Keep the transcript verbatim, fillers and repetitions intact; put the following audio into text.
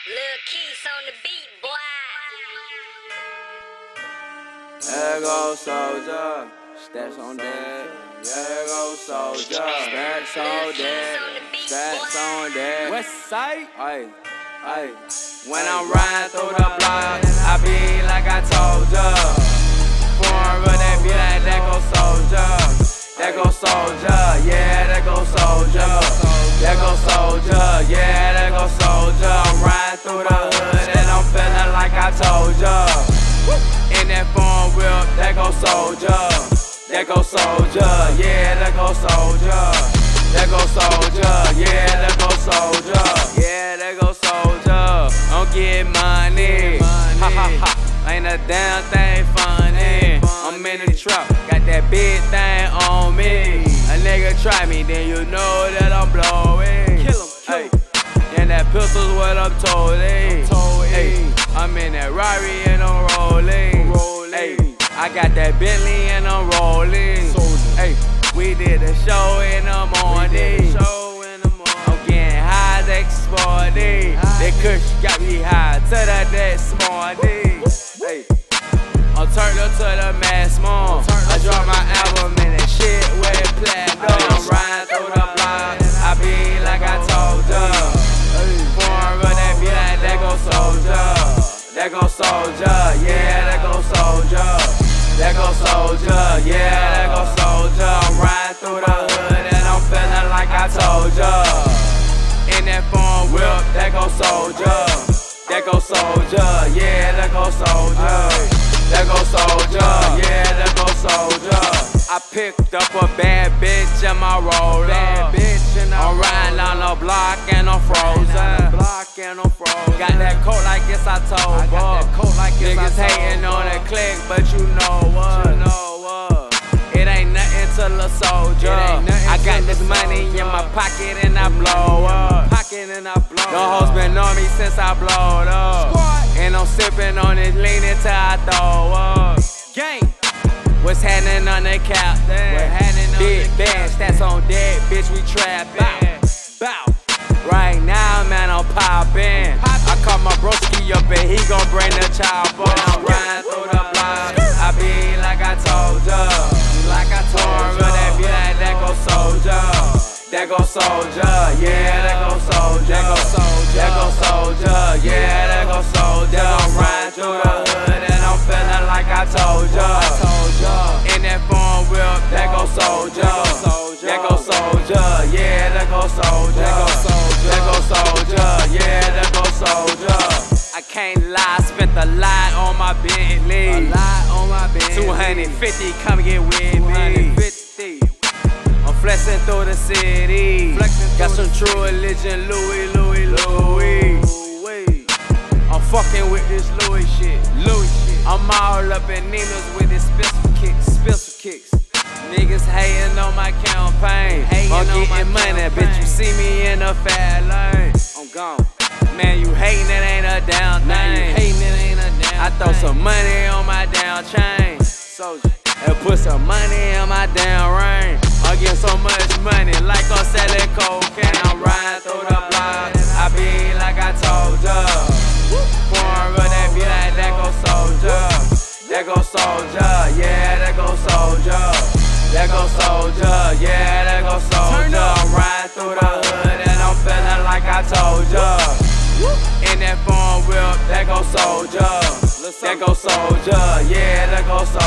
Lil' Keys on the beat, boy. There go soldier, stats on deck. There go soldier, stats on deck. Stats on deck. West side. Ay, ay. When I'm riding through the block, I be like I told ya. Foreign road, they be like that go soldier. That go soldier, yeah, that go soldier. That go soldier, yeah, that go soldier. I'm riding through the hood and I'm feeling like I told ya. In that foreign whip, that go soldier. That go soldier, yeah, that go soldier. That go soldier, yeah, that go soldier. Yeah, that go soldier. I'm getting money. Ha ha ha, ain't a damn thing funny. I'm in the truck, got that big thing on me. A nigga try me, then you know that I'm blowing. Kill him, kill him. And that pistol's what I'm told, ayy. Ay, I'm in that Rari and I'm rolling. Ay, I got that Bentley and I'm rolling. Ay, we did a show in the morning. I'm getting high next morning. That kush got me high to the next morning. Ay, I'm turned up to the mass mom. I dropped my album and that shit went platinum. I'm riding through the block, I be like I told ya. Foreign road, they be like that go soldier. That go soldier, yeah, that go soldier. That go soldier, yeah, that go soldier. I'm riding through the hood and I'm feeling like I told ya. In that foreign whip, that go soldier. That go soldier, yeah, that go soldier. That go soldier, yeah, that go soldier. I picked up a bad bitch in my roller. I'm riding on the block and I'm frozen. Got that coat like it's October. Niggas hating on the click, but you know what? It ain't nothing to the soldier. I got this money in my pocket and I blow up. The hoes been on me since I blowed up. And I'm sipping on this lean until I throw up. Gang. What's happening on the cap? Big bad stats on deck, bitch, we trappin'. Bow. Right now, man, I'm poppin'. I call my broski up and he gon' bring the chopper. I'm riding through the block, I be like I told ya. Like I told ya, that be like that go soldier. That go soldier, yeah, that go soldier. That go soldier, yeah, that go soldier. I'm riding through the hood and I'm feeling like I told ya. In that foreign whip, that go soldier. That go soldier, yeah, that go soldier. That go soldier, yeah, that go soldier. I can't lie, spent a lot on my Bentley. two hundred fifty, come get with me. I'm flexing through the city. Got some true religion, Louis, Louis, Louis. I'm fucking with this Louis shit. Louis shit. I'm all up in Nina's with this special kicks, special kicks. Niggas hating on my campaign. I'm getting money, bitch. You see me in a fat lane. I'm gone. Man, you hating it ain't a down thing. I throw some money on my down chain. Soldier. And put some money on my down ring. I get so much money like I'm selling cocaine. I'm riding through the block, I be like I told ya. Foreign road, they be like that go soldier. That go soldier, yeah, that go soldier. That go soldier, yeah, that go soldier. I'm riding through the hood and I'm feeling like I told ya. In that foreign whip, that go soldier. That go soldier, yeah, that go soldier.